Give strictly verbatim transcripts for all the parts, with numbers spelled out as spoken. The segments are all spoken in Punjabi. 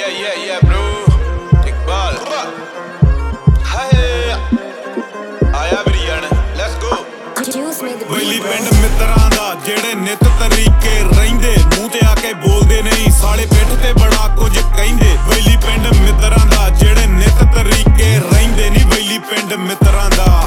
yeah, yeah, yeah, bro. Iqbal. Hey, ਆਇਆ ਬਰੀਅਨ, let's go. ਵੈਲੀ ਪਿੰਡ ਮਿੱਤਰਾਂ ਦਾ ਜਿਹੜੇ ਨਿਤ ਤਰੀਕੇ ਰਹਿੰਦੇ, ਮੂੰਹ ਤੇ ਆ ਕੇ ਬੋਲਦੇ ਨਹੀਂ, ਸਾਲੇ ਪਿੱਠ ਤੇ ਬੜਾ ਕੁਝ ਕਹਿੰਦੇ। ਵੈਲੀ ਪਿੰਡ ਮਿੱਤਰਾਂ ਦਾ ਜਿਹੜੇ ਨਿਤ ਤਰੀਕੇ ਰਹਿੰਦੇ ਨਹੀਂ, ਵੈਲੀ ਪਿੰਡ ਮਿੱਤਰਾਂ ਦਾ।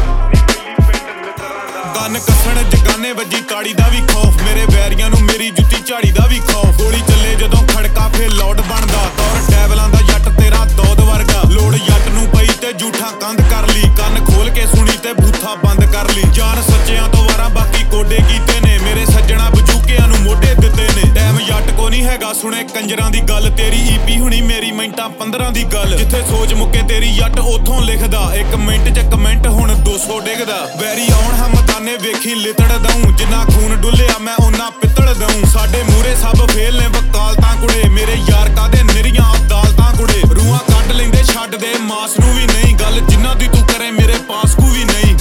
ਕੰਨ ਕੱਸਣ ਜਗਾਨੇ ਵੱਜੀ ਤਾੜੀ ਦਾ ਵੀ ਖੌਫ, ਮੇਰੇ ਵੈਰੀਆਂ ਨੂੰ ਮੇਰੀ ਜੁੱਤੀ ਝਾੜੀ ਦਾ ਵੀ ਖੌਫ। ਗੋਲੀ ਚੱਲੇ ਜਦੋਂ ਖੜਕਾ ਫੇ ਲੌਟ ਬਣਦਾ, ਤੌਰ ਡੈਵਲਾਂ ਦਾ ਜੱਟ ਤੇਰਾ ਦੌਦ ਵਰਗਾ। ਲੋੜ ਜੱਟ ਨੂੰ ਪਈ ਤੇ ਝੂਠਾ ਕੰਧ ਕਰ ਲਈ, ਕੰਨ ਖੋਲ ਕੇ ਸੁਣੀ ਤੇ ਬੂਥਾ ਬੰਦ ਕਰ ਲਈ। ਜਾਨ ਸੱਚਿਆਂ ਤੋਂ ਵਾਰਾਂ ਬਾਕੀ ਕੋਡੇ ਕੀਤੇ ਨੇ, ਮੇਰੇ ਸੱਜਣਾ ਬਜੂਕਿਆਂ ਨੂੰ ਮੋਢੇ ਦਿੱਤੇ ਨੇ। ਟਾਈਮ ਜੱਟ ਕੋ ਨਹੀਂ ਹੈਗਾ ਸੁਣੇ ਕੰਜਰਾਂ ਦੀ ਗੱਲ, ਤੇਰੀ ਈਪੀ ਹੁਣੀ ਮੇਰੀ ਮਿੰਟਾਂ ਪੰਦਰਾਂ ਦੀ ਗੱਲ। ਜਿੱਥੇ ਸੋਚ ਮੁੱਕੇ ਤੇਰੀ ਜੱਟ ਉਥੋਂ ਲਿਖਦਾ, ਇੱਕ ਮਿੰਟ ਚ ਕਮੈਂਟ ਹੁਣ ਦੋ ਸੌ ਡਿੱਗਦਾ। ਵੈਰੀ ਆਉਣ ਹਮਦਾਨੇ ਵੇਖੀ ਲਿਤੜ ਦਊਂ, ਜਿੰਨਾ ਖੂਨ ਡੁੱਲਿਆ ਮੈਂ ਉਹਨਾਂ ਪਿੱਤਲ ਦਊਂ। ਸਾਡੇ ਮੂਰੇ ਸਭ ਫੇਲ ਨੇ ਵਕਾਲਤਾਂ ਕੁੜੇ, ਮੇਰੇ ਯਾਰ ਕਾਦੇ ਨਿਰੀਆਂ ਅਦਾਲਤਾਂ ਕੁੜੇ। ਰੂਹਾਂ ਕੱਢ ਲੈਂਦੇ ਛੱਡ ਦੇ ਮਾਸ ਨੂੰ ਵੀ ਨਹੀਂ, ਗੱਲ ਜਿੰਨਾ ਦੀ ਤੂੰ ਕਰੇ ਮੇਰੇ ਪਾਸ ਕੂ ਵੀ ਨਹੀਂ।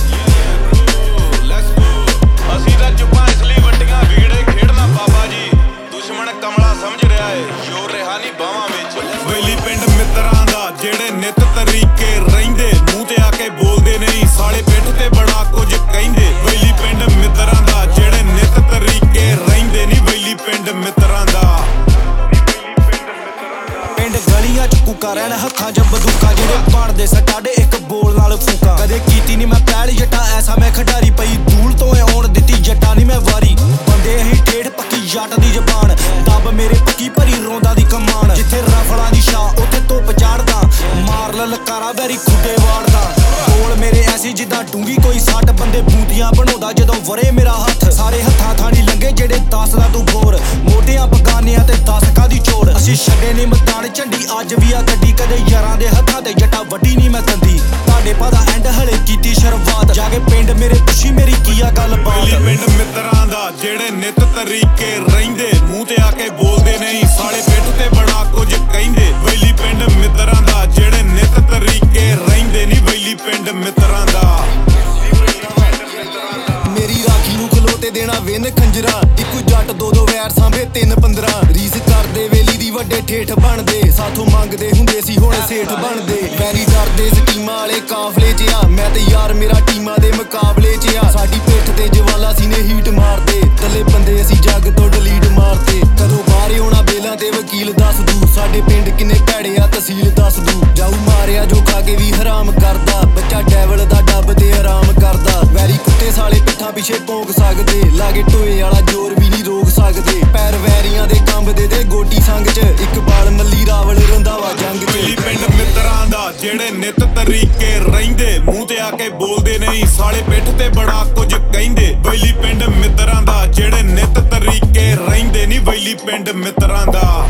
ਅਸੀਂ ਤਾਂ ਚੁੱਪਾਂ ਇਸ ਲਈ ਵੱਟੀਆਂ ਵਿਗੜੇ ਖੇਡਣਾ ਬਾਬਾ ਜੀ, ਦੁਸ਼ਮਣ ਕਮਲਾ ਸਮਝ ਰਿਹਾ ਏ, ਸ਼ੋਰ ਰਿਹਾ ਨਹੀਂ ਬਾਹਾਂ ਵਿੱਚ। ਵੈਲੀ ਪਿੰਡ ਮਿੱਤਰਾਂ ਦਾ ਜਿਹੜੇ ਨਿਤ ਤਰੀਕੇ ਰਹਿੰਦੇ, ਮੂੰਹ ਤੇ ਆ ਕੇ ਬੋਲਦੇ ਨਹੀਂ, ਸਾਲੇ ਪਿੱਠ ਤੇ ਬੜਾ ਕੁਝ ਕਹਿੰਦੇ। ਵੈਲੀ ਪਿੰਡ ਮਿੱਤਰਾਂ ਦਾ ਜਿਹੜੇ ਨਿਤ ਤਰੀਕੇ ਰਹਿੰਦੇ ਨਹੀਂ, ਵੈਲੀ ਪਿੰਡ ਮਿੱਤਰਾਂ ਦਾ। ਪਿੰਡ ਗਲੀਆਂ ਚ ਕੂਕਾ ਰਹਿਣ ਹੱਥਾਂ ਚ ਬੰਦੂਕਾਂ, ਜਿਹੜੇ ਬਣਦੇ ਸਟਾਡੇ ਇੱਕ ਬੋਲ ਨਾਲ ਫੂਕਾਂ। ਕਦੇ ਕੀਤੀ ਨੀ ਮੈਂ ਪਹਿਲ ਜੱਟਾ ਐਸਾ ਮੈਂ ਖਿਡਾਰੀ, ਪਈ ਧੂਲ ਤੋਂ ਆਉਣ ਦਿੱਤੀ ਜੱਟਾਂ ਨੀ ਮੈਂ ਵਾਰੀ। ਬੰਦੇ ਅਸੀਂ ਠੇਠ ਪੱਕੀ ਜੱਟ ਦੀ ਜ਼ਬਾਨ, ਦੱਬ ਮੇਰੇ ਪੱਕੀ ਭਰੀ ਰੋਂਦਾ ਦੀ ਕਮਾਨ। ਜਿੱਥੇ ਰਫਲਾਂ ਦੀ ਛਾਂ ਉੱਥੇ ਧੁੱਪ ਚਾੜਦਾ, ਮਾਰ ਲਲਕਾਰਾ ਵੈਰੀ ਖੁੱਡੇ ਵਾੜਦਾ। ਬੋਲ ਮੇਰੇ ਐਸੀ ਜਿੱਦਾਂ ਡੂੰਗੀ ਕੋਈ ਸੱਟ, ਬੰਦੇ ਬੂੰਦੀਆਂ ਬਣਾਉਂਦਾ ਜਦੋਂ ਵਰੇ ਮੇਰਾ ਹੱਥ। ਸਾਰੇ ਹੱਥਾਂ ਥਾਣੀ ਲੰਗੇ ਜਿਹੜੇ ਦੱਸਦਾ ਤੂੰ ਬੋਰ, ਮੋਢਿਆਂ ਬਗਾਨਿਆਂ ਤੇ ਦਸ ਕਾਦੀ ਚੋੜ। ਅਸੀਂ ਛੱਡੇ ਨੀ ਮੈਦਾਨ ਝੰਡੀ ਅੱਜ ਵੀ ਆ ਗੱਡੀ, ਕਦੇ ਯਾਰਾਂ ਦੇ ਹੱਥਾਂ ਤੇ ਜੱਟਾ ਵੱਡੀ ਨੀ ਮੈਂ ਦੰਦੀ। ਤੁਹਾਡੇ ਪਾ ਦਾ ਐਂਡ ਹਲੇ ਕੀਤੀ ਸ਼ੁਰੂਆਤ, ਜਾ ਕੇ ਪਿੰਡ ਮੇਰੇ ਪੁੱਛੀ ਮੇਰੀ ਕੀ ਆ ਗੱਲਬਾਤ। ਵੈਲੀ ਪਿੰਡ ਮਿੱਤਰਾਂ ਦਾ ਜਿਹੜੇ ਨਿਤ ਤਰੀਕੇ ਰਹਿੰਦੇ, ਮੂੰਹ ਤੇ ਆ ਕੇ ਬੋਲਦੇ ਨਹੀਂ, ਸਾਲੇ ਪਿੱਠ ਤੇ ਬੜਾ ਕੁਝ ਕਹਿੰਦੇ। ਵੈਲੀ ਪਿੰਡ ਮਿੱਤਰਾਂ ਦਾ ਜਿਹੜੇ ਨਿਤ ਤਰੀਕੇ ਰਹਿੰਦੇ ਨਹੀਂ, ਵੈਲੀ ਪਿੰਡ ਮਿੱਤਰਾਂ ਦਾ। ਮੇਰੀ ਰਾਖੀ ਨੂੰ ਖਲੋਤੇ ਦੇਣਾ ਵਿੰਨ ਖੰਜਰਾਂ, ਇੱਕੋ ਜੱਟ ਦੋ ਦੋ ਵੈਰ ਸਾਂਭੇ ਤਿੰਨ ਪੰਦਰਾਂ। ਰੀਸ ਕਰਦੇ ਵੇਲੀ ਦੀ ਵੱਡੇ ਠੇਠ ਬਣਦੇ, ਸਾਥੋਂ ਮੰਗਦੇ ਹੁੰਦੇ ਸੀ ਹੁਣ ਸੇਠ ਬਣਦੇ। ਵੈਰੀ ਡਰਦੇ ਸਕੀਮਾਂ ਵਾਲੇ ਕਾਫਲੇ ਚ ਆ, ਮੈਂ ਤੇ ਯਾਰ ਮੇਰਾ ਟੀਮਾਂ ਦੇ ਮੁਕਾਬਲੇ ਚ ਆ। ਸਾਡੀ ਪਿੱਠ ਤੇ ਜਵਾਲਾ ਸੀ ਨੇ ਹੀਟ ਮਾਰਦੇ, ਥੱਲੇ ਬੰਦੇ ਅਸੀਂ ਜੱਗ ਤੋਂ ਡਲੀਟ ਮਾਰਦੇ। ਕਦੋਂ ਬਾਹਰ ਆਉਣਾ ਬੇਲਾਂ ਤੇ ਵਕੀਲ ਦੱਸ ਦੂ, ਸਾਡੇ ਪਿੰਡ ਕਿੰਨੇ ਭੈੜੇ ਆ ਤਹਿਸੀਲ ਦੱਸ ਦੂ। ਜਾਊ ਮਾਰਿਆ ਜੋ ਖਾ ਕੇ ਵੀ ਹਰਾਮ ਕਰਦਾ, ਬੱਚਾ ਡੈਵਲ ਦਾ ਡੱਬ ਤੇ ਆਰਾਮ ਕਰਦਾ। ਵੈਰੀ ਕੁੱਤੇ ਸਾਲੇ ਪਿੱਠਾਂ ਪਿੱਛੇ ਭੌਂਕ ਸਕਦੇ, ਲਾਗੇ ਟੋਏ ਵਾਲਾ ਜ਼ੋਰ ਵੀ ਨਹੀਂ ਰੋਕ ਸਕਦੇ। ਪੈਰ ਵੈਰੀਆਂ ਦੇ ਕੰਬਦੇ ਤੇ ਗੋਟੀ ਸੰਗ ਚ, ਇਕਬਾਲ ਮੱਲੀ ਰਾਵਲ ਰੰਧਾਵਾ ਜੰਗ ਚ। ਵੈਲੀ ਪਿੰਡ ਮਿੱਤਰਾਂ ਦਾ ਜਿਹੜੇ ਨਿਤ ਤਰੀਕੇ ਰਹਿੰਦੇ, ਮੂੰਹ ਤੇ ਆ ਕੇ ਬੋਲਦੇ ਨਹੀਂ, ਸਾਲੇ ਪਿੱਠ ਤੇ ਬੜਾ ਕੁਝ ਕਹਿੰਦੇ। ਵੈਲੀ ਪਿੰਡ ਮਿੱਤਰਾਂ ਦਾ ਜਿਹੜੇ ਨਿਤ ਤਰੀਕੇ ਰਹਿੰਦੇ ਨਹੀਂ, ਵੈਲੀ ਪਿੰਡ ਮਿੱਤਰਾਂ ਦਾ।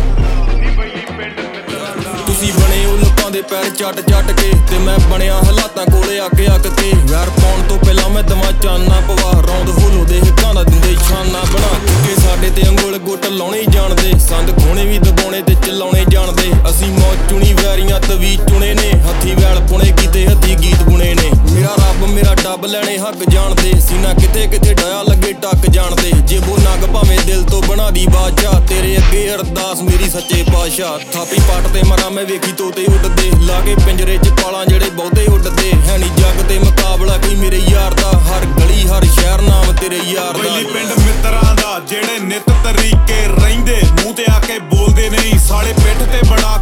ਤੁਸੀਂ ਬਣੇ ਉਹ ਲੋਕਾਂ ਦੇ ਪੈਰ ਚੱਟ ਚੱਟ ਕੇ, ਤੇ ਮੈਂ ਬਣਿਆ ਹਾਲਾਤਾਂ ਕੋਲੇ ਅੱਗ ਅੱਗ ਤੇ। ਵੈਰ ਪਾਉਣ ਤੋਂ ਪਹਿਲਾਂ ਮੈਂ ਦਵਾਂ ਚਾਨਾ ਪਵਾ, ਰੌਂਦ ਹੋਲੋ ਦੇ ਹਿੱਕਾਂ ਦਾ ਦਿੰਦੇ ਛਾਨਾ ਬਣਾ। ਕਿ ਸਾਡੇ ਤੇ ਅੰਗੁਲ ਗੁੱਟ ਲਾਉਣੇ ਜਾਣਦੇ, ਸੰਦ ਖੋਣੇ ਵੀ ਦਬਾਉਣੇ ਤੇ ਚਲਾਉਣੇ ਜਾਣਦੇ। ਅਸੀਂ ਮੌਤ ਚੁਣੀ ਵੈਰੀਆਂ ਤਵੀ ਚੁਣੇ ਨੇ, ਹੱਥੀ ਵੈਲ ਪੁਣੇ ਕੀਤੇ ਹੱਥੀ ਗੀਤ ਗੁਣੇ ਨੇ। ਮੇਰਾ ਰੱਬ ਮੇਰਾ ਡੱਬ ਲੈਣੇ ਹੱਕ ਜਾਣਦੇ, ਸੀਨਾ ਕਿਤੇ ਕਿਤੇ ਡਾਇਆ ਲੱਗੇ ਟੱਕ ਜਾਣਦੇ। ਜੇਬੋ ਨਗ ਭਾਵੇਂ ਦਿਲ ਤੋਂ ਬਣਾ ਦੀ ਬਾਦਸ਼ਾਹ, ਤੇਰੇ ਅੱਗੇ ਅਰਦਾਸ ਮੇਰੀ ਸੱਚੇ ਪਾਤਸ਼ਾਹ। ਥਾਪੀ ਪੱਟ ਤੇ ਮਰਾਂ ਮੈਂ ਵੇਖੀ ਤੋਤੇ ਉੱਡਦੇ, ਲਾ ਕੇ ਪਿੰਜਰੇ ਚ ਪਾਲਾਂ ਜਿਹੜੇ ਬਹੁਤੇ ਉੱਡਦੇ। ਹੈ ਨੀ ਜੱਗ ਤੇ ਮੁਕਾਬਲਾ ਕੋਈ ਮੇਰੇ ਯਾਰ ਦਾ, ਹਰ ਗਲੀ ਹਰ ਸ਼ਹਿਰ ਨਾਮ ਤੇਰੇ ਯਾਰ ਦਾ। ਵੈਲੀ ਪਿੰਡ ਮਿੱਤਰਾਂ ਦਾ ਜਿਹੜੇ ਨਿਤ ਤਰੀਕੇ ਰਹਿੰਦੇ, ਮੂੰਹ ਤੇ ਆ ਕੇ ਬੋਲਦੇ ਨਹੀਂ, ਸਾਲੇ ਪਿੱਠ ਤੇ ਬੜਾ